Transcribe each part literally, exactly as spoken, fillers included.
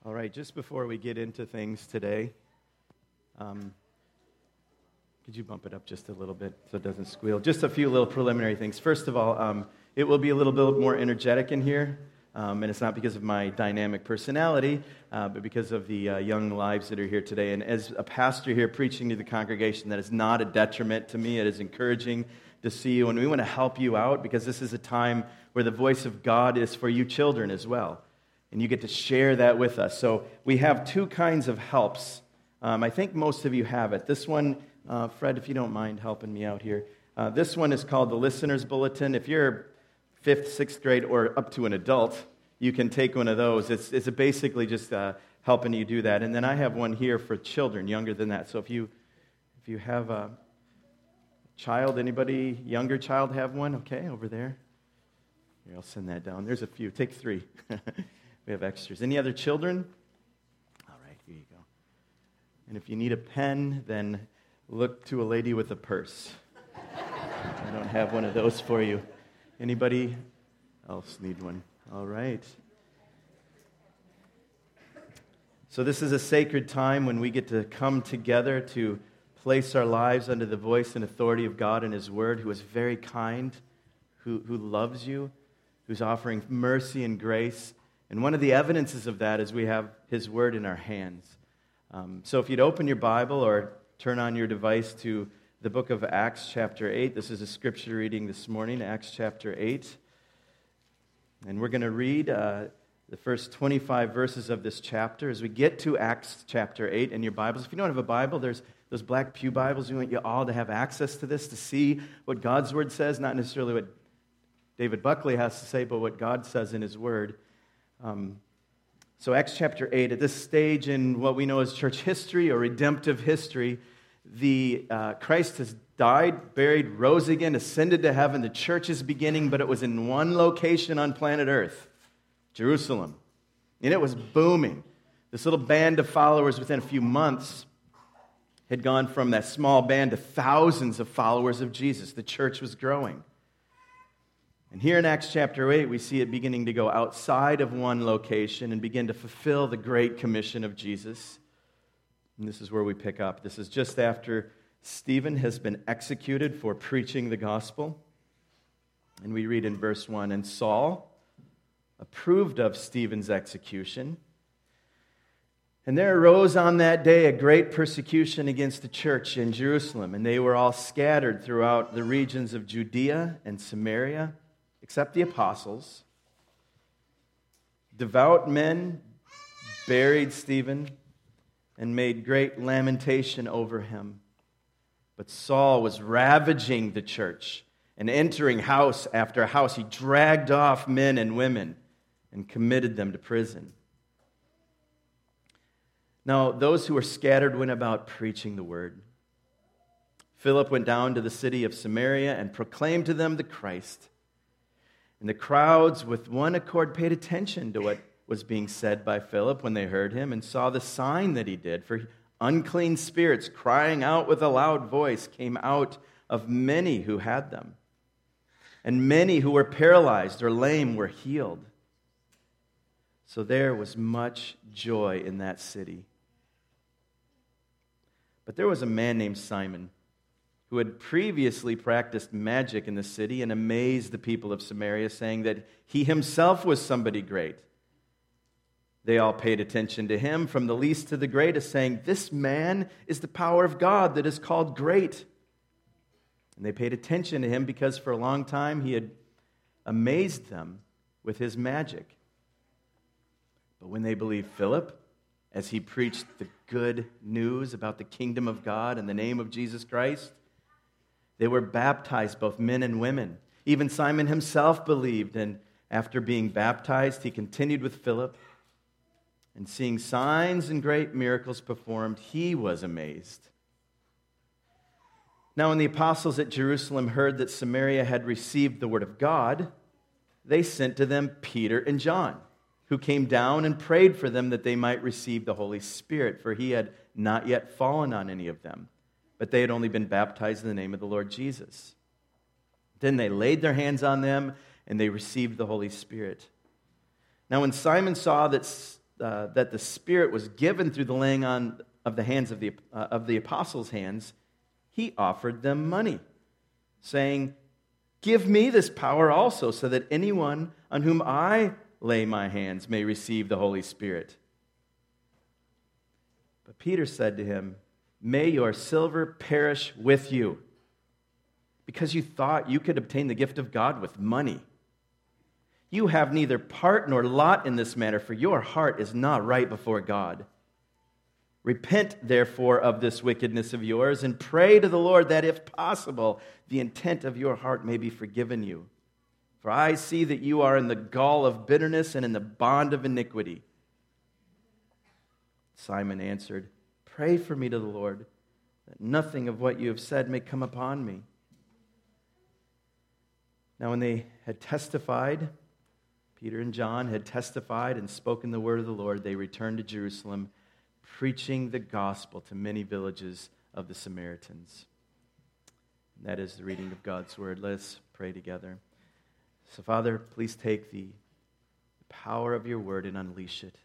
All right, just before we get into things today, um, could you bump it up just a little bit so it doesn't squeal? Just a few little preliminary things. First of all, um, it will be a little bit more energetic in here, um, and it's not because of my dynamic personality, uh, but because of the uh, young lives that are here today. And as a pastor here preaching to the congregation, that is not a detriment to me. It is encouraging to see you, and we want to help you out because this is a time where the voice of God is for you children as well. And you get to share that with us. So we have two kinds of helps. Um, I think most of you have it. This one, uh, Fred, if you don't mind helping me out here. Uh, this one is called the Listener's Bulletin. If you're fifth, sixth grade, or up to an adult, you can take one of those. It's, it's basically just uh, helping you do that. And then I have one here for children younger than that. So if you if you have a child, anybody younger child have one? Okay, over there. Here, I'll send that down. There's a few. Take three. We have extras. Any other children? All right, here you go. And if you need a pen, then look to a lady with a purse. I don't have one of those for you. Anybody else need one? All right. So this is a sacred time when we get to come together to place our lives under the voice and authority of God and His Word, who is very kind, who, who loves you, who's offering mercy and grace. And one of the evidences of that is we have His Word in our hands. Um, so if you'd open your Bible or turn on your device to the book of Acts chapter eight. This is a scripture reading this morning, Acts chapter eight. And we're going to read uh, the first twenty-five verses of this chapter. As we get to Acts chapter eight in your Bibles, if you don't have a Bible, there's those black pew Bibles. We want you all to have access to this, to see what God's Word says, not necessarily what David Buckley has to say, but what God says in His Word. Um, so Acts chapter eight, at this stage in what we know as church history or redemptive history, the uh, Christ has died, buried, rose again, ascended to heaven. The church is beginning, but it was in one location on planet Earth, Jerusalem. And it was booming. This little band of followers within a few months had gone from that small band to thousands of followers of Jesus. The church was growing. And here in Acts chapter eight, we see it beginning to go outside of one location and begin to fulfill the great commission of Jesus. And this is where we pick up. This is just after Stephen has been executed for preaching the gospel. And we read in verse one, "And Saul approved of Stephen's execution. And there arose on that day a great persecution against the church in Jerusalem, and they were all scattered throughout the regions of Judea and Samaria, except the apostles. Devout men buried Stephen and made great lamentation over him. But Saul was ravaging the church and entering house after house. He dragged off men and women and committed them to prison. Now, those who were scattered went about preaching the word. Philip went down to the city of Samaria and proclaimed to them the Christ. And the crowds with one accord paid attention to what was being said by Philip when they heard him and saw the sign that he did. For unclean spirits, crying out with a loud voice, came out of many who had them. And many who were paralyzed or lame were healed. So there was much joy in that city. But there was a man named Simon who had previously practiced magic in the city and amazed the people of Samaria, saying that he himself was somebody great. They all paid attention to him, from the least to the greatest, saying, "This man is the power of God that is called great." And they paid attention to him because for a long time he had amazed them with his magic. But when they believed Philip, as he preached the good news about the kingdom of God and the name of Jesus Christ, they were baptized, both men and women. Even Simon himself believed, and after being baptized, he continued with Philip. And seeing signs and great miracles performed, he was amazed. Now when the apostles at Jerusalem heard that Samaria had received the word of God, they sent to them Peter and John, who came down and prayed for them that they might receive the Holy Spirit, for he had not yet fallen on any of them, but they had only been baptized in the name of the Lord Jesus. Then they laid their hands on them, and they received the Holy Spirit. Now when Simon saw that uh, that the Spirit was given through the laying on of the hands of the, uh, of the apostles' hands, he offered them money, saying, "Give me this power also, so that anyone on whom I lay my hands may receive the Holy Spirit." But Peter said to him, "May your silver perish with you, because you thought you could obtain the gift of God with money. You have neither part nor lot in this matter, for your heart is not right before God. Repent, therefore, of this wickedness of yours, and pray to the Lord that, if possible, the intent of your heart may be forgiven you. For I see that you are in the gall of bitterness and in the bond of iniquity." Simon answered, "Pray for me to the Lord, that nothing of what you have said may come upon me." Now when they had testified, Peter and John had testified and spoken the word of the Lord, they returned to Jerusalem, preaching the gospel to many villages of the Samaritans. And that is the reading of God's word. Let us pray together. So, Father, please take the power of your word and unleash it.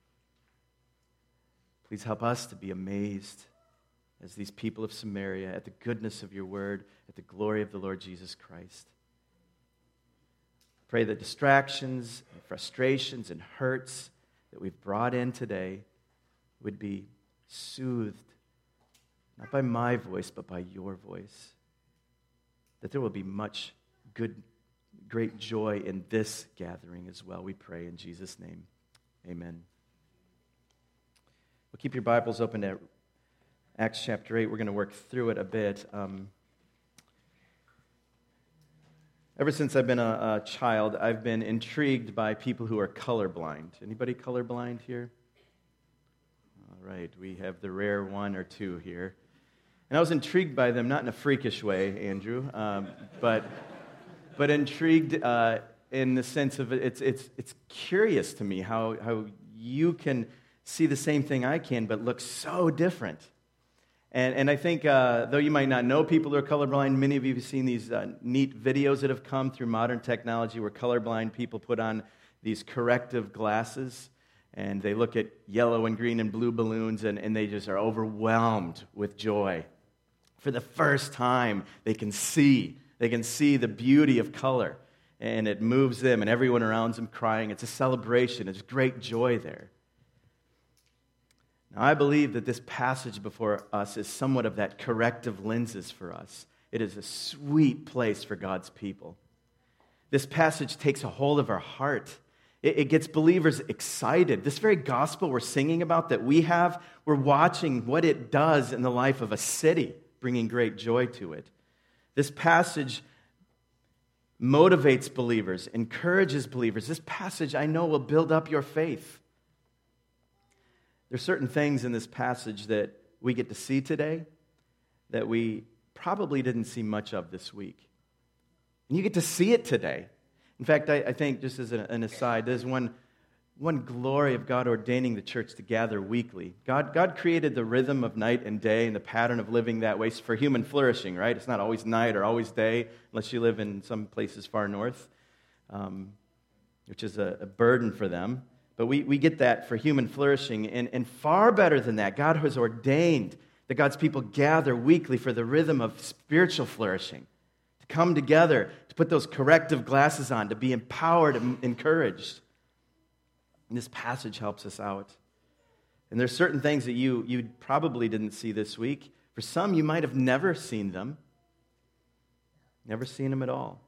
Please help us to be amazed as these people of Samaria at the goodness of your word, at the glory of the Lord Jesus Christ. Pray that distractions and frustrations and hurts that we've brought in today would be soothed, not by my voice, but by your voice. That there will be much good, great joy in this gathering as well, we pray in Jesus' name. Amen. Well, keep your Bibles open to Acts chapter eight. We're going to work through it a bit. Um, ever since I've been a, a child, I've been intrigued by people who are colorblind. Anybody colorblind here? All right, we have the rare one or two here. And I was intrigued by them, not in a freakish way, Andrew, um, but but intrigued uh, in the sense of it's it's it's curious to me how how you can see the same thing I can, but look so different. And and I think uh, though you might not know people who are colorblind, many of you have seen these uh, neat videos that have come through modern technology where colorblind people put on these corrective glasses. And they look at yellow and green and blue balloons, and, and they just are overwhelmed with joy. For the first time, they can see. They can see the beauty of color. And it moves them, and everyone around them crying. It's a celebration. There's great joy there. Now, I believe that this passage before us is somewhat of that corrective lenses for us. It is a sweet place for God's people. This passage takes a hold of our heart. It gets believers excited. This very gospel we're singing about that we have, we're watching what it does in the life of a city, bringing great joy to it. This passage motivates believers, encourages believers. This passage, I know, will build up your faith. There are certain things in this passage that we get to see today that we probably didn't see much of this week. And you get to see it today. In fact, I, I think, just as an aside, there's one, one glory of God ordaining the church to gather weekly. God, God created the rhythm of night and day and the pattern of living that way for human flourishing, right? It's not always night or always day, unless you live in some places far north, um, which is a, a burden for them. But we, we get that for human flourishing. And, and far better than that, God has ordained that God's people gather weekly for the rhythm of spiritual flourishing. Come together, to put those corrective glasses on, to be empowered and encouraged. And this passage helps us out. And there's certain things that you, you probably didn't see this week. For some, you might have never seen them. Never seen them at all.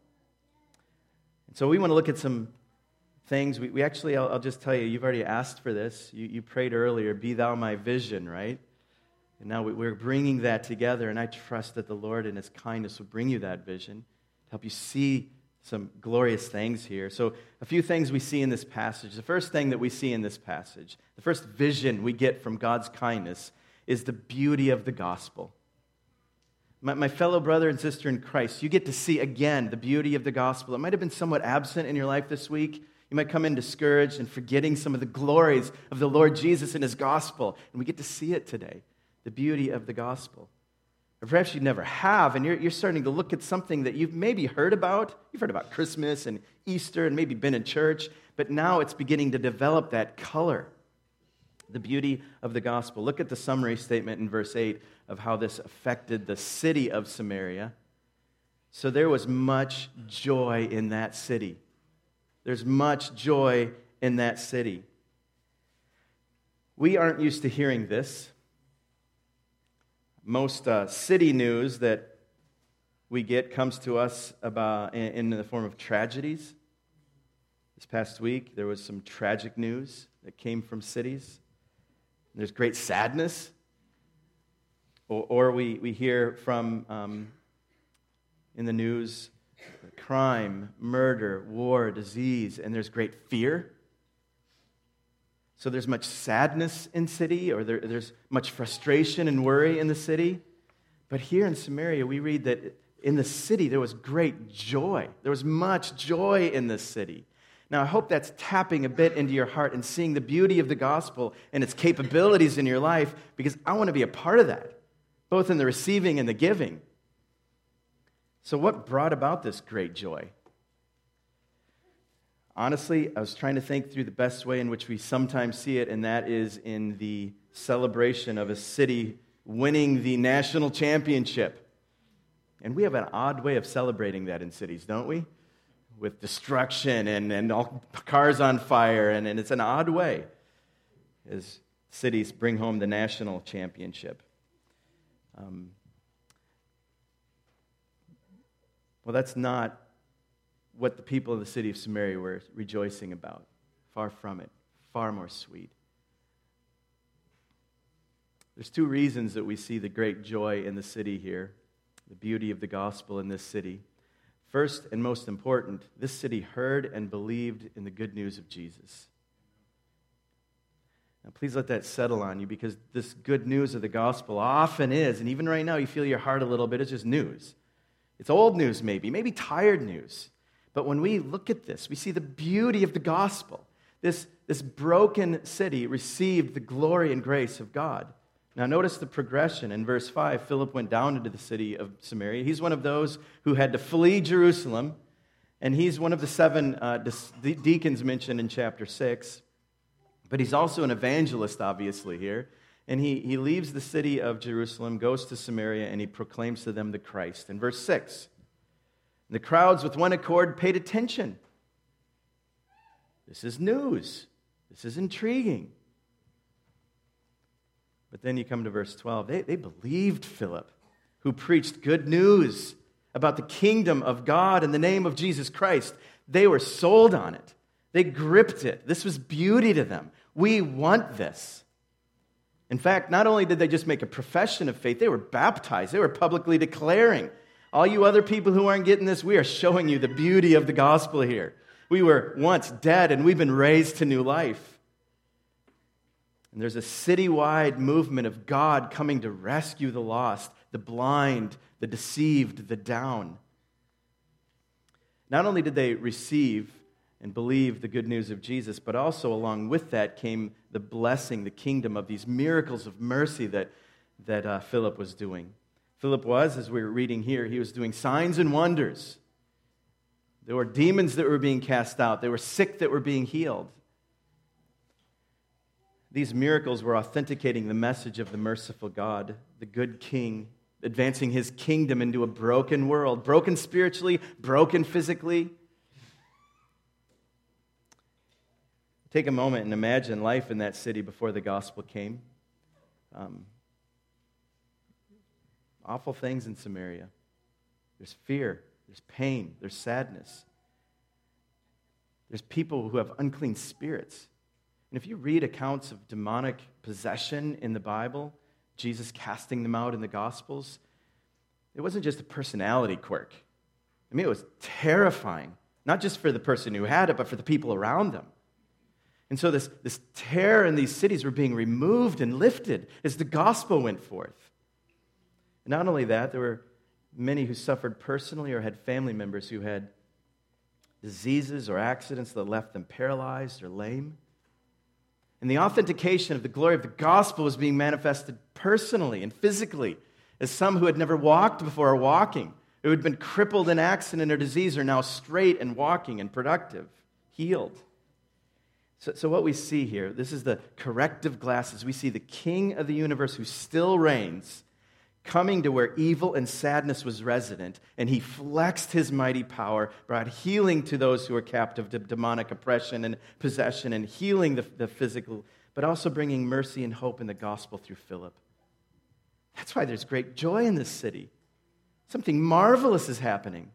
And so we want to look at some things. We, we actually, I'll, I'll just tell you, you've already asked for this. You, you prayed earlier, "Be thou my vision," right? And now we're bringing that together, and I trust that the Lord in His kindness will bring you that vision to help you see some glorious things here. So a few things we see in this passage. The first thing that we see in this passage, the first vision we get from God's kindness is the beauty of the gospel. My, my fellow brother and sister in Christ, you get to see again the beauty of the gospel. It might have been somewhat absent in your life this week. You might come in discouraged and forgetting some of the glories of the Lord Jesus and His gospel, and we get to see it today. The beauty of the gospel. Or perhaps you never have, and you're, you're starting to look at something that you've maybe heard about. You've heard about Christmas and Easter and maybe been in church, but now it's beginning to develop that color. The beauty of the gospel. Look at the summary statement in verse eight of how this affected the city of Samaria. So there was much joy in that city. There's much joy in that city. We aren't used to hearing this. Most uh, city news that we get comes to us about in, in the form of tragedies. This past week, there was some tragic news that came from cities. There's great sadness. Or, or we, we hear from, um, in the news, crime, murder, war, disease, and there's great fear. So there's much sadness in city, or there, there's much frustration and worry in the city. But here in Samaria, we read that in the city there was great joy. There was much joy in this city. Now, I hope that's tapping a bit into your heart and seeing the beauty of the gospel and its capabilities in your life, because I want to be a part of that, both in the receiving and the giving. So what brought about this great joy? Honestly, I was trying to think through the best way in which we sometimes see it, and that is in the celebration of a city winning the national championship. And we have an odd way of celebrating that in cities, don't we? With destruction and, and all cars on fire, and, and it's an odd way as cities bring home the national championship. Um, well, that's not what the people of the city of Samaria were rejoicing about. Far from it. Far more sweet. There's two reasons that we see the great joy in the city here, the beauty of the gospel in this city. First and most important, this city heard and believed in the good news of Jesus. Now, please let that settle on you, because this good news of the gospel often is, and even right now you feel your heart a little bit, it's just news. It's old news maybe, maybe tired news. But when we look at this, we see the beauty of the gospel. This, this broken city received the glory and grace of God. Now notice the progression. In verse five, Philip went down into the city of Samaria. He's one of those who had to flee Jerusalem, and he's one of the seven uh, de- deacons mentioned in chapter six. But he's also an evangelist, obviously, here. And he, he leaves the city of Jerusalem, goes to Samaria, and he proclaims to them the Christ. In verse six, the crowds with one accord paid attention. This is news. This is intriguing. But then you come to verse twelve. They, they believed Philip, who preached good news about the kingdom of God in the name of Jesus Christ. They were sold on it. They gripped it. This was beauty to them. We want this. In fact, not only did they just make a profession of faith, they were baptized. They were publicly declaring, all you other people who aren't getting this, we are showing you the beauty of the gospel here. We were once dead, and we've been raised to new life. And there's a citywide movement of God coming to rescue the lost, the blind, the deceived, the down. Not only did they receive and believe the good news of Jesus, but also along with that came the blessing, the kingdom of these miracles of mercy that, that uh, Philip was doing. Philip was, as we were reading here, he was doing signs and wonders. There were demons that were being cast out. There were sick that were being healed. These miracles were authenticating the message of the merciful God, the good King, advancing his kingdom into a broken world, broken spiritually, broken physically. Take a moment and imagine life in that city before the gospel came. Um, awful things in Samaria. There's fear, there's pain, there's sadness. There's people who have unclean spirits. And if you read accounts of demonic possession in the Bible, Jesus casting them out in the Gospels, it wasn't just a personality quirk. I mean, it was terrifying, not just for the person who had it, but for the people around them. And so this, this terror in these cities were being removed and lifted as the gospel went forth. And not only that, there were many who suffered personally or had family members who had diseases or accidents that left them paralyzed or lame. And the authentication of the glory of the gospel was being manifested personally and physically, as some who had never walked before are walking, who had been crippled in accident or disease are now straight and walking and productive, healed. So, so what we see here, this is the corrective glasses. We see the King of the universe who still reigns, coming to where evil and sadness was resident, and he flexed his mighty power, brought healing to those who were captive to demonic oppression and possession, and healing the, the physical, but also bringing mercy and hope in the gospel through Philip. That's why there's great joy in this city. Something marvelous is happening.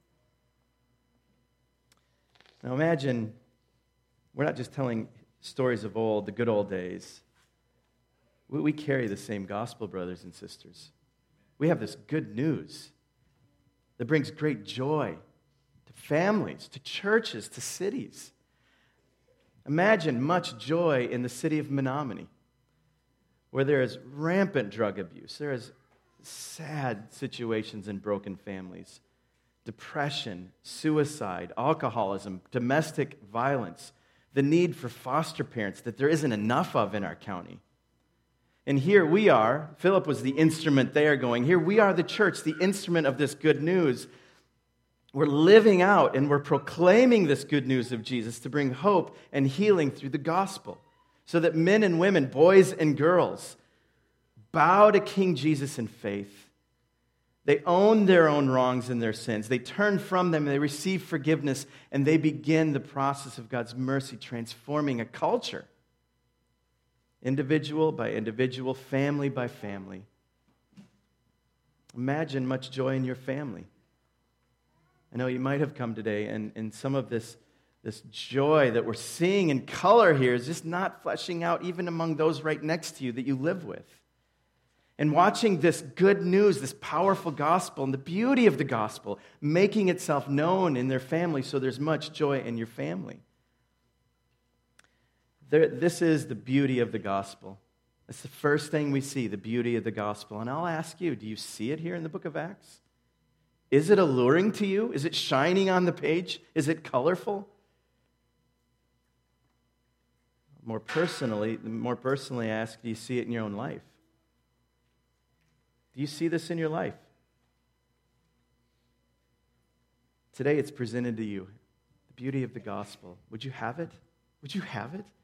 Now imagine, we're not just telling stories of old, the good old days. We, we carry the same gospel, brothers and sisters. We have this good news that brings great joy to families, to churches, to cities. Imagine much joy in the city of Menominee, where there is rampant drug abuse. There is sad situations in broken families, depression, suicide, alcoholism, domestic violence, the need for foster parents that there isn't enough of in our county. And here we are, Philip was the instrument there going, here we are the church, the instrument of this good news. We're living out and we're proclaiming this good news of Jesus to bring hope and healing through the gospel, so that men and women, boys and girls, bow to King Jesus in faith. They own their own wrongs and their sins. They turn from them, they receive forgiveness, and they begin the process of God's mercy transforming a culture. Individual by individual, family by family. Imagine much joy in your family. I know you might have come today, and, and some of this, this joy that we're seeing in color here is just not fleshing out even among those right next to you that you live with. And watching this good news, this powerful gospel, and the beauty of the gospel making itself known in their family, so there's much joy in your family. There, this is the beauty of the gospel. That's the first thing we see, the beauty of the gospel. And I'll ask you, do you see it here in the book of Acts? Is it alluring to you? Is it shining on the page? Is it colorful? More personally, more personally I ask, do you see it in your own life? Do you see this in your life? Today it's presented to you, the beauty of the gospel. Would you have it? Would you have it?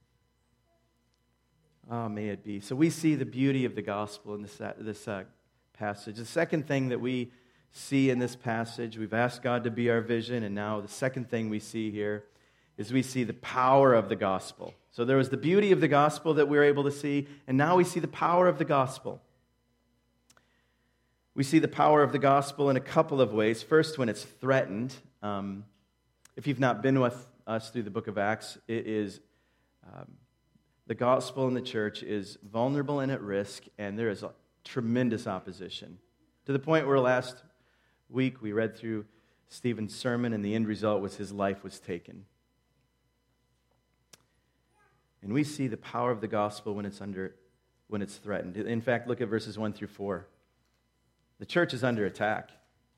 Oh, may it be. So we see the beauty of the gospel in this, this uh, passage. The second thing that we see in this passage, we've asked God to be our vision, and now the second thing we see here is we see the power of the gospel. So there was the beauty of the gospel that we were able to see, and now we see the power of the gospel. We see the power of the gospel in a couple of ways. First, when it's threatened. Um, if you've not been with us through the book of Acts, it is... Um, The gospel in the church is vulnerable and at risk, and there is a tremendous opposition. To the point where last week we read through Stephen's sermon, and the end result was his life was taken. And we see the power of the gospel when it's under, when it's threatened. In fact, look at verses one through four. The church is under attack.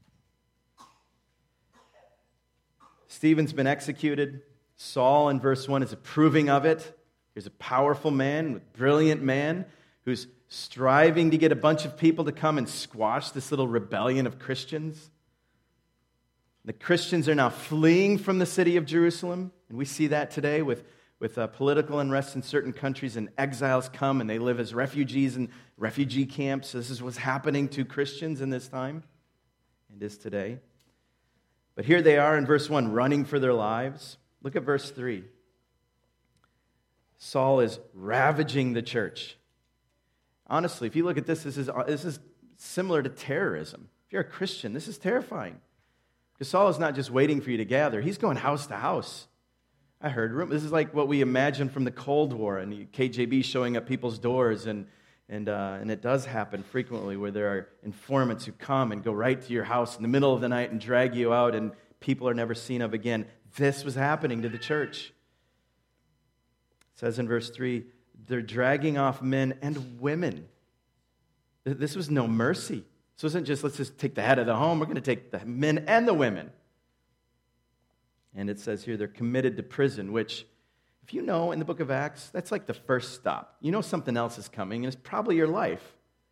Stephen's been executed. Saul in verse one is approving of it. Here's a powerful man, a brilliant man, who's striving to get a bunch of people to come and squash this little rebellion of Christians. The Christians are now fleeing from the city of Jerusalem, and we see that today with, with uh, political unrest in certain countries, and exiles come and they live as refugees in refugee camps. This is what's happening to Christians in this time, and is today. But here they are in verse one, running for their lives. Look at verse three. Saul is ravaging the church. Honestly, if you look at this, this is, this is similar to terrorism. If you're a Christian, this is terrifying. Because Saul is not just waiting for you to gather. He's going house to house. I heard, this is like what we imagine from the Cold War and K G B showing up people's doors. And, and, uh, and it does happen frequently where there are informants who come and go right to your house in the middle of the night and drag you out, and people are never seen of again. This was happening to the church. It says in verse three, they're dragging off men and women. This was no mercy. This wasn't just, let's just take the head of the home. We're going to take the men and the women. And it says here they're committed to prison, which, if you know in the book of Acts, that's like the first stop. You know something else is coming, and it's probably your life.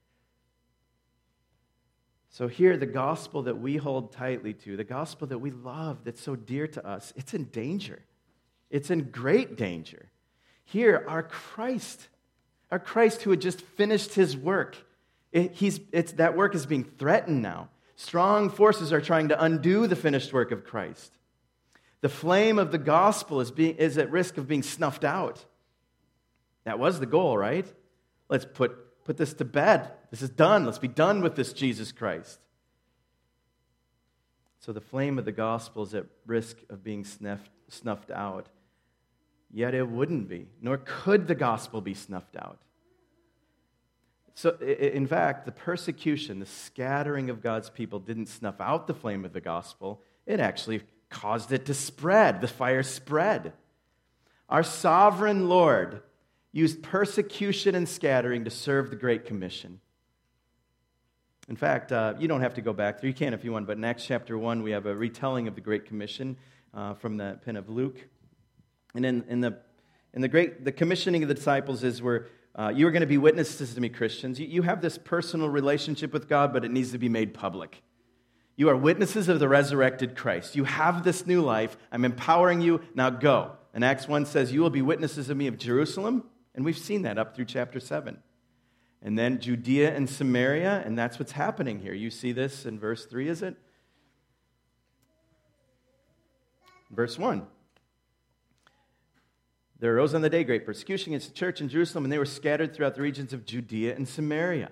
So here, the gospel that we hold tightly to, the gospel that we love, that's so dear to us, it's in danger. It's in great danger. Here, our Christ, our Christ who had just finished his work, it, he's, it's, that work is being threatened now. Strong forces are trying to undo the finished work of Christ. The flame of the gospel is, being, is at risk of being snuffed out. That was the goal, right? Let's put, put this to bed. This is done. Let's be done with this Jesus Christ. So the flame of the gospel is at risk of being snuffed, snuffed out. Yet it wouldn't be, nor could the gospel be snuffed out. So, in fact, the persecution, the scattering of God's people didn't snuff out the flame of the gospel. It actually caused it to spread. The fire spread. Our sovereign Lord used persecution and scattering to serve the Great Commission. In fact, uh, you don't have to go back there. You can if you want, but in Acts chapter one, we have a retelling of the Great Commission uh, from the pen of Luke. And in, in the in the great the commissioning of the disciples is where uh, you are going to be witnesses to me, Christians. You, you have this personal relationship with God, but it needs to be made public. You are witnesses of the resurrected Christ. You have this new life. I'm empowering you. Now go. And Acts one says, you will be witnesses of me of Jerusalem. And we've seen that up through chapter seven. And then Judea and Samaria, and that's what's happening here. You see this in verse three, is it? Verse one. There arose on the day great persecution against the church in Jerusalem, and they were scattered throughout the regions of Judea and Samaria.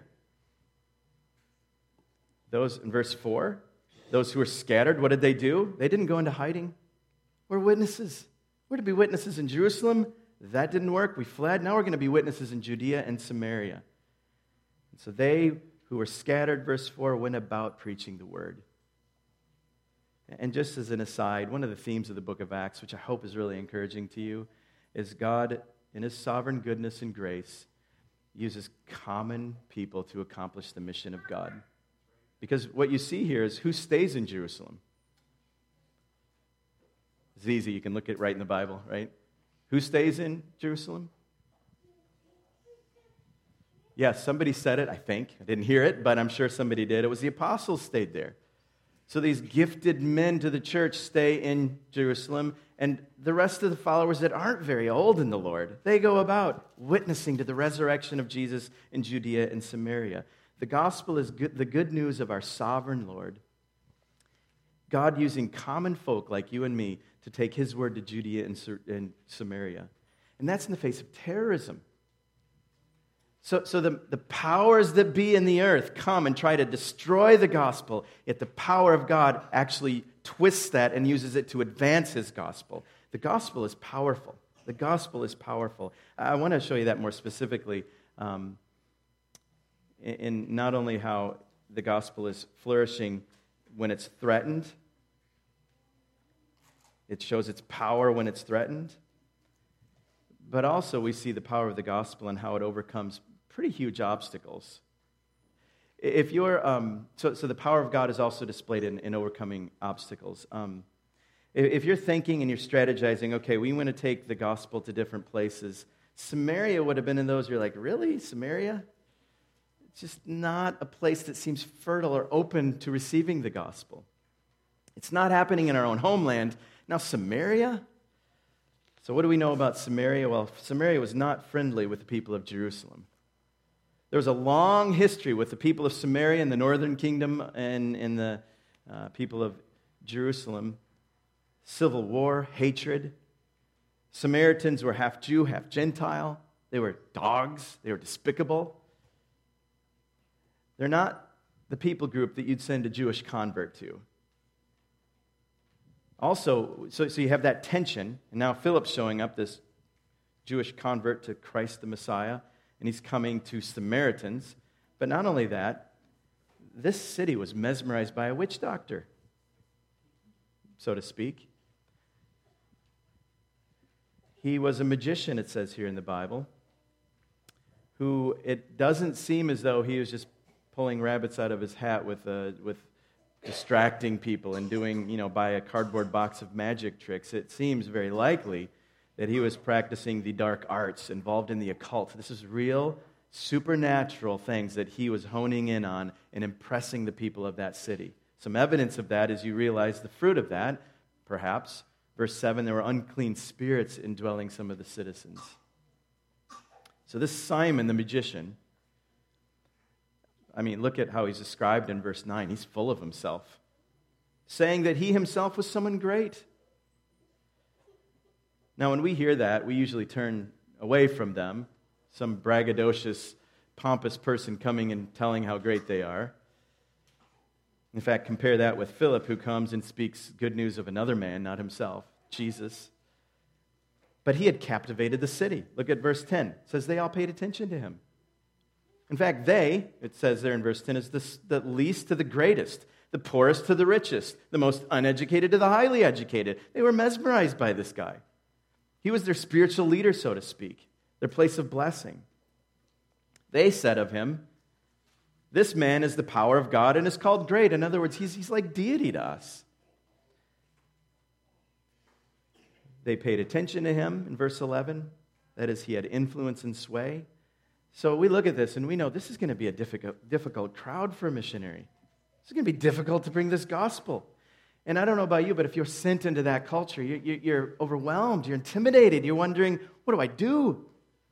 Those, in verse four, those who were scattered, what did they do? They didn't go into hiding. We're witnesses. We're to be witnesses in Jerusalem. That didn't work. We fled. Now we're going to be witnesses in Judea and Samaria. And so they who were scattered, verse four, went about preaching the word. And just as an aside, one of the themes of the book of Acts, which I hope is really encouraging to you, is God, in his sovereign goodness and grace, uses common people to accomplish the mission of God. Because what you see here is who stays in Jerusalem. It's easy. You can look at right in the Bible, right? Who stays in Jerusalem? Yes, somebody said it, I think. I didn't hear it, but I'm sure somebody did. It was the apostles stayed there. So these gifted men to the church stay in Jerusalem, and the rest of the followers that aren't very old in the Lord, they go about witnessing to the resurrection of Jesus in Judea and Samaria. The gospel is good, the good news of our sovereign Lord. God using common folk like you and me to take his word to Judea and Samaria. And that's in the face of terrorism. So, so the, the powers that be in the earth come and try to destroy the gospel, yet the power of God actually twists that and uses it to advance his gospel. The gospel is powerful. The gospel is powerful. I want to show you that more specifically um, in, in not only how the gospel is flourishing when it's threatened, it shows its power when it's threatened, but also we see the power of the gospel and how it overcomes pretty huge obstacles. If you're, um, so, so the power of God is also displayed in, in overcoming obstacles. Um, if you're thinking and you're strategizing, okay, we want to take the gospel to different places, Samaria would have been in those. You're like, really, Samaria? It's just not a place that seems fertile or open to receiving the gospel. It's not happening in our own homeland. Now, Samaria? So what do we know about Samaria? Well, Samaria was not friendly with the people of Jerusalem. There was a long history with the people of Samaria in the northern kingdom and in the uh, people of Jerusalem. Civil war, hatred. Samaritans were half Jew, half Gentile. They were dogs. They were despicable. They're not the people group that you'd send a Jewish convert to. Also, so, so you have that tension, and now Philip's showing up, this Jewish convert to Christ the Messiah, and he's coming to Samaritans. But not only that, this city was mesmerized by a witch doctor, so to speak. He was a magician, it says here in the Bible, who it doesn't seem as though he was just pulling rabbits out of his hat with uh, with distracting people and doing, you know, by a cardboard box of magic tricks. It seems very likely that he was practicing the dark arts, involved in the occult. This is real, supernatural things that he was honing in on and impressing the people of that city. Some evidence of that is you realize the fruit of that, perhaps, Verse seven, there were unclean spirits indwelling some of the citizens. So this Simon the magician, I mean, look at how he's described in verse nine. He's full of himself, saying that he himself was someone great. Now, when we hear that, we usually turn away from them, some braggadocious, pompous person coming and telling how great they are. In fact, compare that with Philip, who comes and speaks good news of another man, not himself, Jesus. But he had captivated the city. Look at verse ten. It says they all paid attention to him. In fact, they, it says there in verse ten, is the, the least to the greatest, the poorest to the richest, the most uneducated to the highly educated. They were mesmerized by this guy. He was their spiritual leader, so to speak, their place of blessing. They said of him, this man is the power of God and is called great. In other words, he's, he's like deity to us. They paid attention to him in verse eleven. That is, he had influence and sway. So we look at this and we know this is going to be a difficult, difficult crowd for a missionary. It's going to be difficult to bring this gospel. And I don't know about you, but if you're sent into that culture, you're, you're overwhelmed, you're intimidated, you're wondering, what do I do?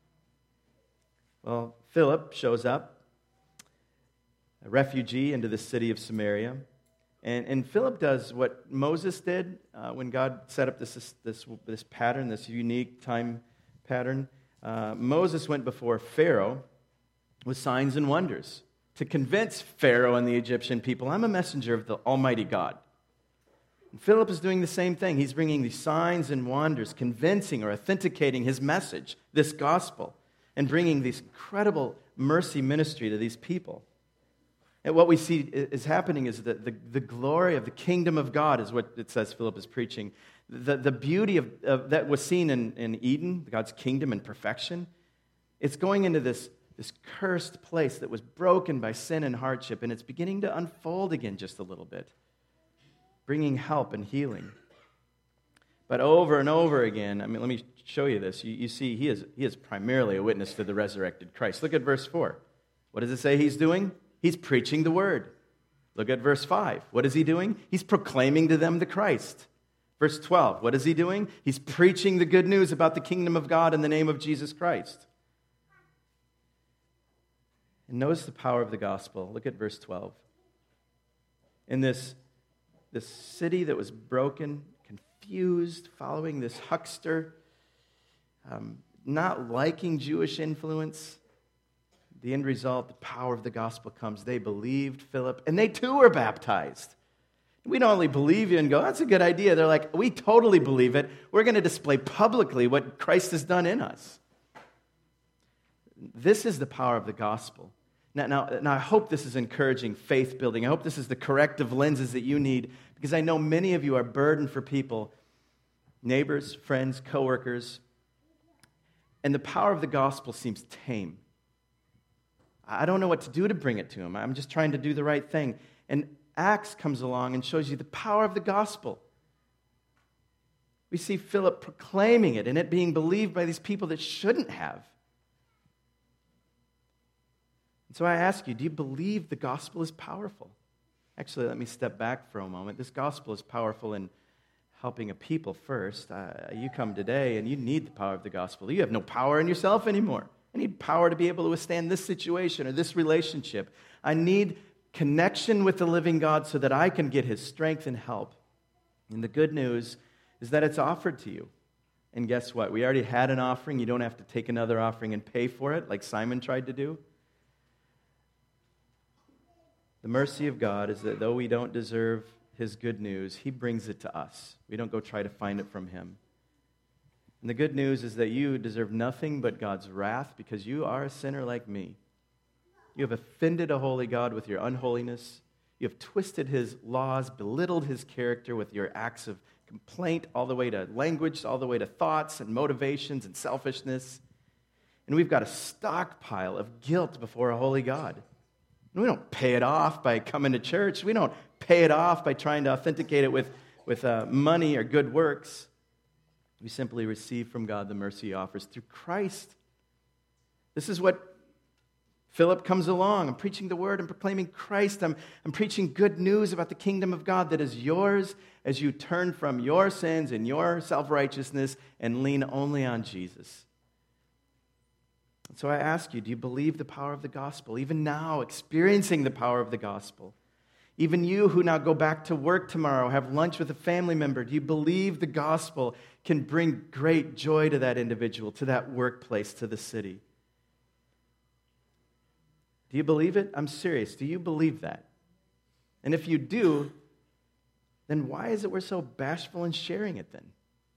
Well, Philip shows up, a refugee into the city of Samaria. And, and Philip does what Moses did uh, when God set up this, this, this pattern, this unique time pattern. Uh, Moses went before Pharaoh with signs and wonders to convince Pharaoh and the Egyptian people, I'm a messenger of the Almighty God. And Philip is doing the same thing. He's bringing these signs and wonders, convincing or authenticating his message, this gospel, and bringing this incredible mercy ministry to these people. And what we see is happening is that the, the glory of the kingdom of God is what it says Philip is preaching. The, the beauty of, of that was seen in, in Eden, God's kingdom and perfection, it's going into this, this cursed place that was broken by sin and hardship, and it's beginning to unfold again just a little bit, bringing help and healing. But over and over again, I mean, let me show you this. You, you see, he is, he is primarily a witness to the resurrected Christ. Look at verse four. What does it say he's doing? He's preaching the word. Look at verse five. What is he doing? He's proclaiming to them the Christ. Verse twelve. What is he doing? He's preaching the good news about the kingdom of God in the name of Jesus Christ. And notice the power of the gospel. Look at verse twelve. In this, this city that was broken, confused, following this huckster, um, not liking Jewish influence, the end result, the power of the gospel comes. They believed Philip, and they too were baptized. We don't only believe you and go, that's a good idea. They're like, we totally believe it. We're going to display publicly what Christ has done in us. This is the power of the gospel. Now, now, now I hope this is encouraging faith building. I hope this is the corrective lenses that you need, because I know many of you are burdened for people, neighbors, friends, coworkers, and the power of the gospel seems tame. I don't know what to do to bring it to him. I'm just trying to do the right thing. And Acts comes along and shows you the power of the gospel. We see Philip proclaiming it and it being believed by these people that shouldn't have. And so I ask you, do you believe the gospel is powerful? Actually, let me step back for a moment. This gospel is powerful in helping a people first. Uh, you come today and you need the power of the gospel. You have no power in yourself anymore. I need power to be able to withstand this situation or this relationship. I need connection with the living God so that I can get his strength and help. And the good news is that it's offered to you. And guess what? We already had an offering. You don't have to take another offering and pay for it like Simon tried to do. The mercy of God is that though we don't deserve his good news, he brings it to us. We don't go try to find it from him. And the good news is that you deserve nothing but God's wrath because you are a sinner like me. You have offended a holy God with your unholiness. You have twisted his laws, belittled his character with your acts of complaint, all the way to language, all the way to thoughts and motivations and selfishness. And we've got a stockpile of guilt before a holy God. And we don't pay it off by coming to church. We don't pay it off by trying to authenticate it with, with uh, money or good works. We simply receive from God the mercy he offers through Christ. This is what Philip comes along. I'm preaching the word and proclaiming Christ. I'm, I'm preaching good news about the kingdom of God that is yours as you turn from your sins and your self-righteousness and lean only on Jesus. And so I ask you, do you believe the power of the gospel? Even now, experiencing the power of the gospel. Even you who now go back to work tomorrow, have lunch with a family member, do you believe the gospel can bring great joy to that individual, to that workplace, to the city? Do you believe it? I'm serious. Do you believe that? And if you do, then why is it we're so bashful in sharing it then?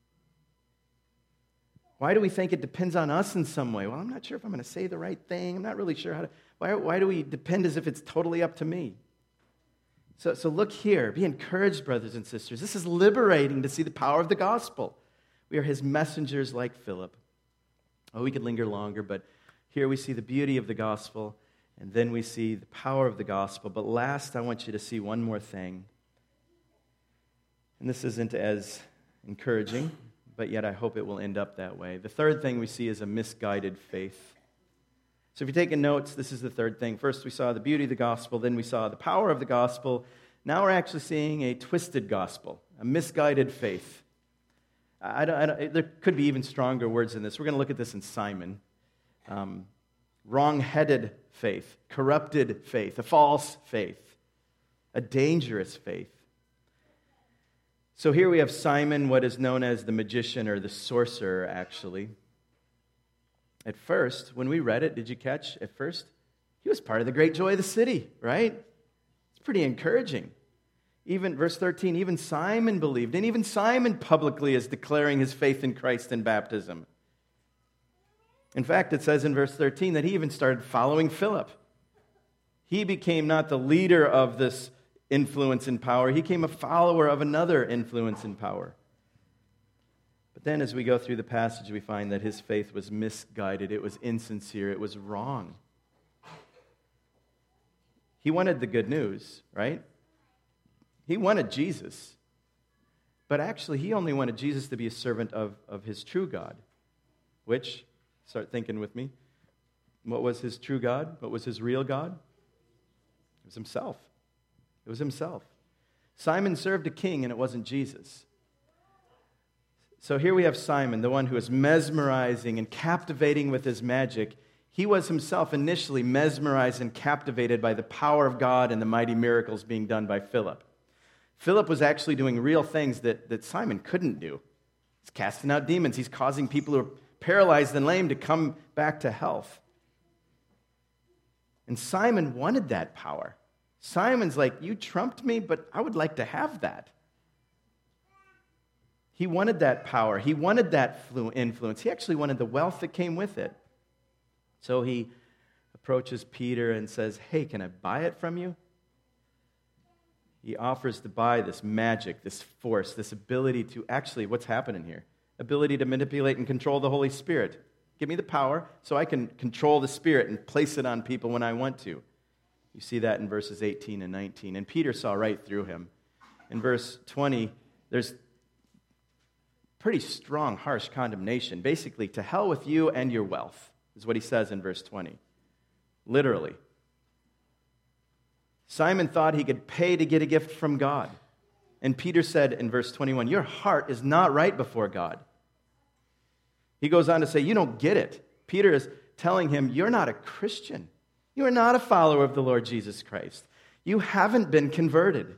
Why do we think it depends on us in some way? Well, I'm not sure if I'm going to say the right thing. I'm not really sure how to. Why, why do we depend as if it's totally up to me? So, so look here. Be encouraged, brothers and sisters. This is liberating to see the power of the gospel. We are his messengers like Philip. Oh, we could linger longer, but here we see the beauty of the gospel, and then we see the power of the gospel. But last, I want you to see one more thing. And this isn't as encouraging, but yet I hope it will end up that way. The third thing we see is a misguided faith. So if you're taking notes, this is the third thing. First, we saw the beauty of the gospel. Then we saw the power of the gospel. Now we're actually seeing a twisted gospel, a misguided faith. I don't, I don't, there could be even stronger words in this. We're going to look at this in Simon. Um, wrong-headed faith, corrupted faith, a false faith, a dangerous faith. So here we have Simon, what is known as the magician or the sorcerer, actually. At first, when we read it, did you catch at first? He was part of the great joy of the city, right? It's pretty encouraging. Even, verse thirteen, even Simon believed, and even Simon publicly is declaring his faith in Christ in baptism. In fact, it says in verse thirteen that he even started following Philip. He became not the leader of this influence and power. He became a follower of another influence and power. But then as we go through the passage, we find that his faith was misguided. It was insincere. It was wrong. He wanted the good news, right? He wanted Jesus. But actually, he only wanted Jesus to be a servant of, of his true God, which, start thinking with me, what was his true God? What was his real God? It was himself. It was himself. Simon served a king, and it wasn't Jesus. So here we have Simon, the one who is mesmerizing and captivating with his magic. He was himself initially mesmerized and captivated by the power of God and the mighty miracles being done by Philip. Philip was actually doing real things that, that Simon couldn't do. He's casting out demons. He's causing people who are paralyzed and lame to come back to health. And Simon wanted that power. Simon's like, you trumped me, but I would like to have that. He wanted that power. He wanted that influence. He actually wanted the wealth that came with it. So he approaches Peter and says, hey, can I buy it from you? He offers to buy this magic, this force, this ability to actually, what's happening here? Ability to manipulate and control the Holy Spirit. Give me the power so I can control the Spirit and place it on people when I want to. You see that in verses eighteen and nineteen. And Peter saw right through him. In verse twenty, there's pretty strong, harsh condemnation. Basically, to hell with you and your wealth, is what he says in verse twenty. Literally. Simon thought he could pay to get a gift from God. And Peter said in verse twenty-one, your heart is not right before God. He goes on to say, you don't get it. Peter is telling him, you're not a Christian. You are not a follower of the Lord Jesus Christ. You haven't been converted.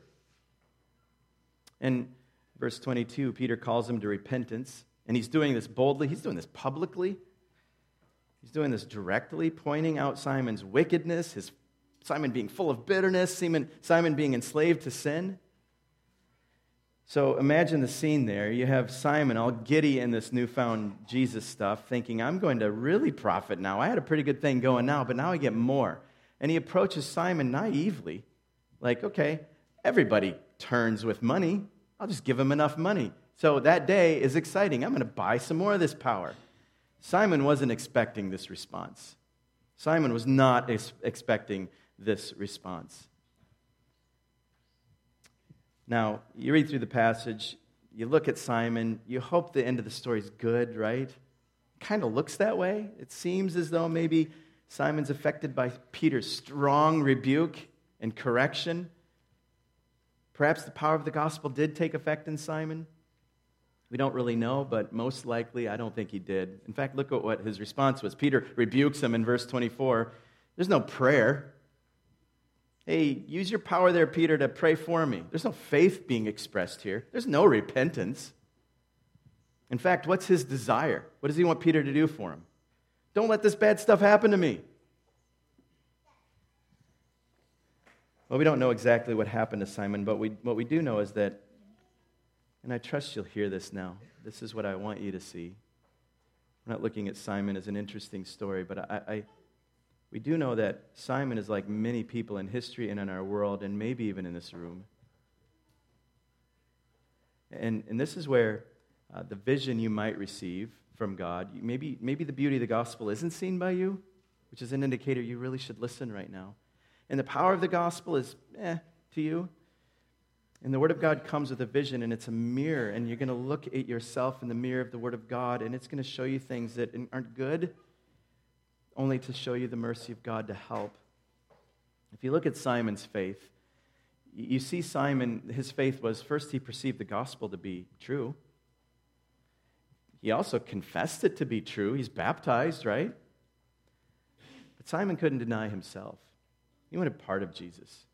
In verse twenty-two, Peter calls him to repentance, and he's doing this boldly. He's doing this publicly. He's doing this directly, pointing out Simon's wickedness, his Simon being full of bitterness, Simon, Simon being enslaved to sin. So imagine the scene there. You have Simon all giddy in this newfound Jesus stuff, thinking, I'm going to really profit now. I had a pretty good thing going now, but now I get more. And he approaches Simon naively, like, okay, everybody turns with money. I'll just give him enough money. So that day is exciting. I'm going to buy some more of this power. Simon wasn't expecting this response. Simon was not ex- expecting this response. Now, you read through the passage, you look at Simon, you hope the end of the story is good, right? Kind of looks that way. It seems as though maybe Simon's affected by Peter's strong rebuke and correction. Perhaps the power of the gospel did take effect in Simon. We don't really know, but most likely, I don't think he did. In fact, look at what his response was. Peter rebukes him in verse twenty-four. There's no prayer. Hey, use your power there, Peter, to pray for me. There's no faith being expressed here. There's no repentance. In fact, what's his desire? What does he want Peter to do for him? Don't let this bad stuff happen to me. Well, we don't know exactly what happened to Simon, but we, what we do know is that, and I trust you'll hear this now, this is what I want you to see. We're not looking at Simon as an interesting story, but I, I we do know that Simon is like many people in history and in our world, and maybe even in this room. And, and this is where uh, the vision you might receive from God, maybe, maybe the beauty of the gospel isn't seen by you, which is an indicator you really should listen right now. And the power of the gospel is eh to you. And the Word of God comes with a vision, and it's a mirror, and you're going to look at yourself in the mirror of the Word of God, and it's going to show you things that aren't good, only to show you the mercy of God to help. If you look at Simon's faith, you see Simon, his faith was, first he perceived the gospel to be true. He also confessed it to be true. He's baptized, right? But Simon couldn't deny himself. He wanted part of Jesus.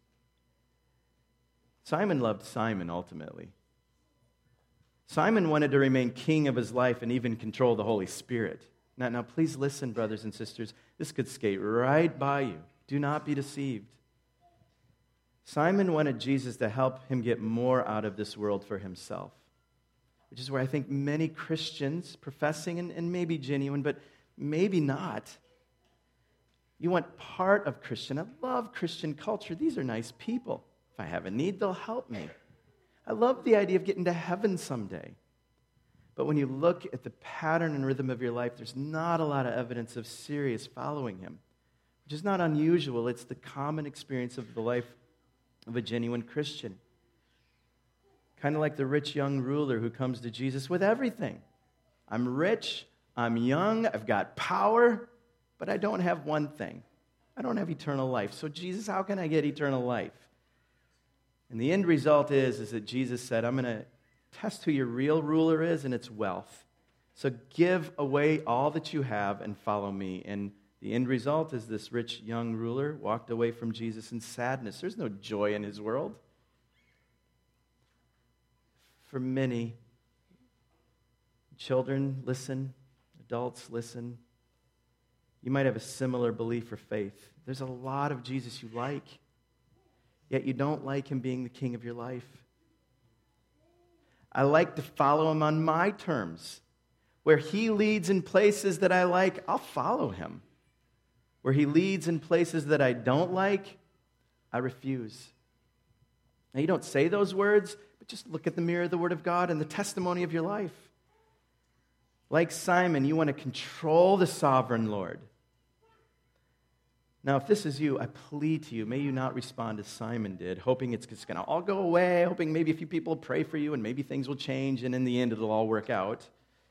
Simon loved Simon ultimately. Simon wanted to remain king of his life and even control the Holy Spirit. Now, now, please listen, brothers and sisters. This could skate right by you. Do not be deceived. Simon wanted Jesus to help him get more out of this world for himself, which is where I think many Christians, professing and, and maybe genuine, but maybe not, you want part of Christian. I love Christian culture. These are nice people. If I have a need, they'll help me. I love the idea of getting to heaven someday. But when you look at the pattern and rhythm of your life, there's not a lot of evidence of serious following him, which is not unusual. It's the common experience of the life of a genuine Christian. Kind of like the rich young ruler who comes to Jesus with everything. I'm rich, I'm young, I've got power, but I don't have one thing. I don't have eternal life. So Jesus, how can I get eternal life? And the end result is, is that Jesus said, I'm going to test who your real ruler is, and it's wealth. So give away all that you have and follow me. And the end result is this rich young ruler walked away from Jesus in sadness. There's no joy in his world. For many, children, listen. Adults, listen. You might have a similar belief or faith. There's a lot of Jesus you like, yet you don't like him being the king of your life. I like to follow him on my terms. Where he leads in places that I like, I'll follow him. Where he leads in places that I don't like, I refuse. Now, you don't say those words, but just look at the mirror of the Word of God and the testimony of your life. Like Simon, you want to control the sovereign Lord. Now, if this is you, I plead to you, may you not respond as Simon did, hoping it's just going to all go away, hoping maybe a few people will pray for you and maybe things will change and in the end it'll all work out.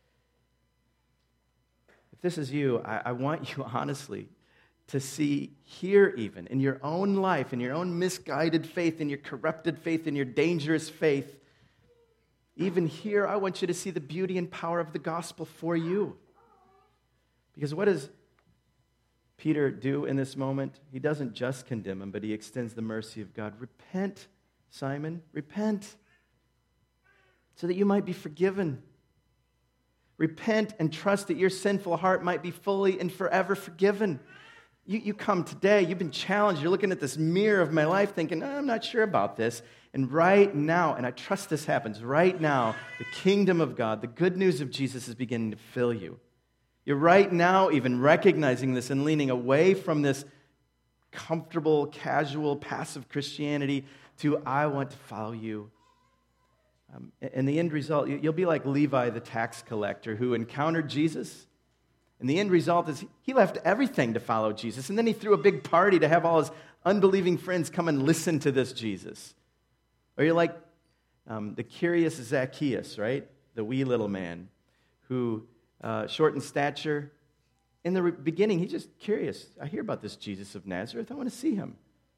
If this is you, I, I want you honestly to see here even in your own life, in your own misguided faith, in your corrupted faith, in your dangerous faith, even here I want you to see the beauty and power of the gospel for you. Because what does Peter do in this moment? He doesn't just condemn him, but he extends the mercy of God. Repent, Simon, repent, so that you might be forgiven. Repent and trust that your sinful heart might be fully and forever forgiven. You, you come today, you've been challenged, you're looking at this mirror of my life thinking, oh, I'm not sure about this. And right now, and I trust this happens, right now, the kingdom of God, the good news of Jesus is beginning to fill you. You're right now even recognizing this and leaning away from this comfortable, casual, passive Christianity to, I want to follow you. Um, and the end result, you'll be like Levi the tax collector who encountered Jesus. And the end result is he left everything to follow Jesus. And then he threw a big party to have all his unbelieving friends come and listen to this Jesus. Or you're like um, the curious Zacchaeus, right? The wee little man who... Uh, short in stature, In the re- beginning, he's just curious. I hear about this Jesus of Nazareth. I want to see him.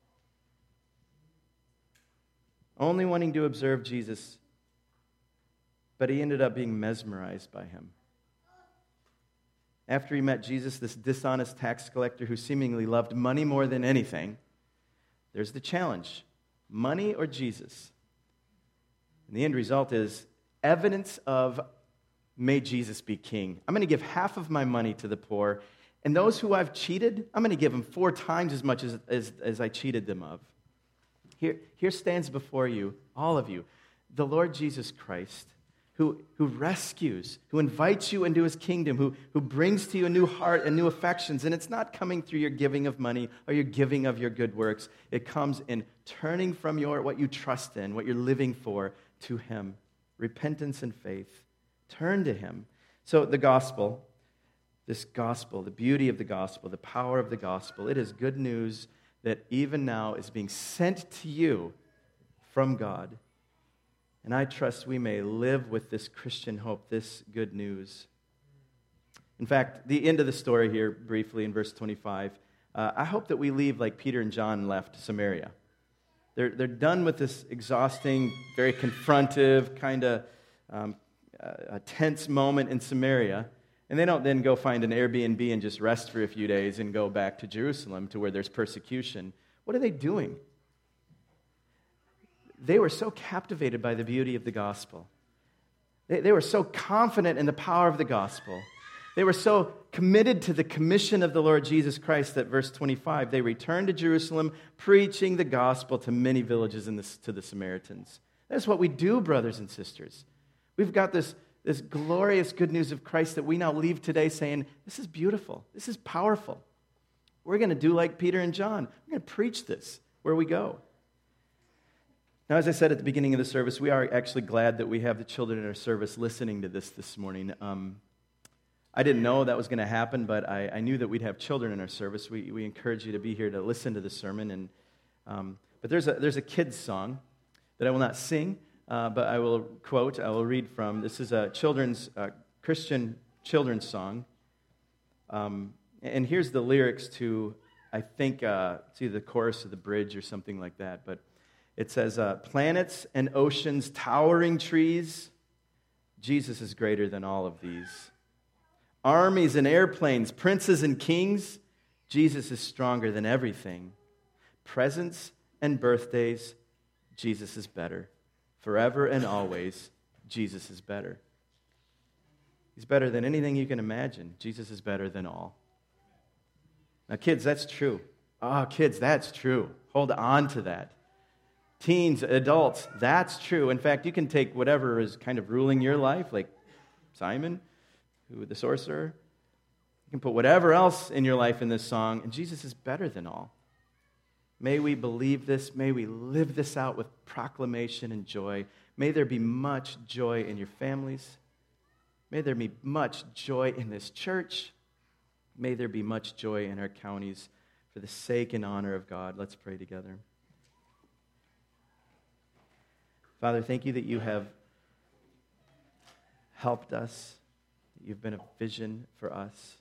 Only wanting to observe Jesus, but he ended up being mesmerized by him. After he met Jesus, this dishonest tax collector who seemingly loved money more than anything, there's the challenge. Money or Jesus? And the end result is evidence of, may Jesus be king. I'm going to give half of my money to the poor, and those who I've cheated, I'm going to give them four times as much as, as, as I cheated them of. Here, here stands before you, all of you, the Lord Jesus Christ, who, who rescues, who invites you into his kingdom, who, who brings to you a new heart and new affections. And it's not coming through your giving of money or your giving of your good works. It comes in turning from your what you trust in, what you're living for, to him. Repentance and faith. Turn to him. So the gospel, this gospel, the beauty of the gospel, the power of the gospel, it is good news that even now is being sent to you from God. And I trust we may live with this Christian hope, this good news. In fact, the end of the story here, briefly in verse twenty-five, uh, I hope that we leave like Peter and John left Samaria. They're, they're done with this exhausting, very confrontive, kind of um, a tense moment in Samaria, and they don't then go find an Airbnb and just rest for a few days and go back to Jerusalem to where there's persecution. What are they doing? They were so captivated by the beauty of the gospel. They, they were so confident in the power of the gospel. They were so committed to the commission of the Lord Jesus Christ that verse twenty-five, they returned to Jerusalem, preaching the gospel to many villages and to the Samaritans. That's what we do, brothers and sisters. We've got this, this glorious good news of Christ that we now leave today saying, this is beautiful. This is powerful. We're going to do like Peter and John. We're going to preach this where we go. Now, as I said at the beginning of the service, we are actually glad that we have the children in our service listening to this this morning. Um, I didn't know that was going to happen, but I, I knew that we'd have children in our service. We, we encourage you to be here to listen to the sermon. And um, but there's a there's a kids song that I will not sing, uh, but I will quote. I will read from. This is a children's uh, Christian children's song, um, and here's the lyrics to. I think uh, it's either the chorus or the bridge or something like that, but. It says, uh, planets and oceans, towering trees, Jesus is greater than all of these. Armies and airplanes, princes and kings, Jesus is stronger than everything. Presents and birthdays, Jesus is better. Forever and always, Jesus is better. He's better than anything you can imagine. Jesus is better than all. Now, kids, that's true. Oh, kids, that's true. Hold on to that. Teens, adults, that's true. In fact, you can take whatever is kind of ruling your life, like Simon, who the sorcerer. You can put whatever else in your life in this song, and Jesus is better than all. May we believe this. May we live this out with proclamation and joy. May there be much joy in your families. May there be much joy in this church. May there be much joy in our counties for the sake and honor of God. Let's pray together. Father, thank you that you have helped us. You've been a vision for us.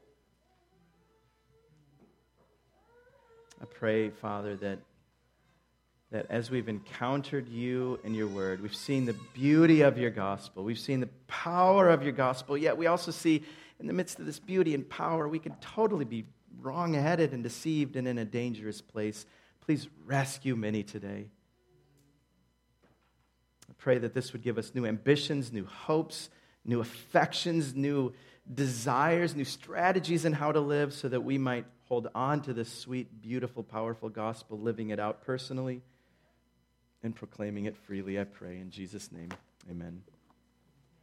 I pray, Father, that, that as we've encountered you and your word, we've seen the beauty of your gospel. We've seen the power of your gospel, yet we also see in the midst of this beauty and power, we can totally be wrong-headed and deceived and in a dangerous place. Please rescue many today. I pray that this would give us new ambitions, new hopes, new affections, new desires, new strategies in how to live so that we might hold on to this sweet, beautiful, powerful gospel, living it out personally and proclaiming it freely, I pray. In Jesus' name, amen.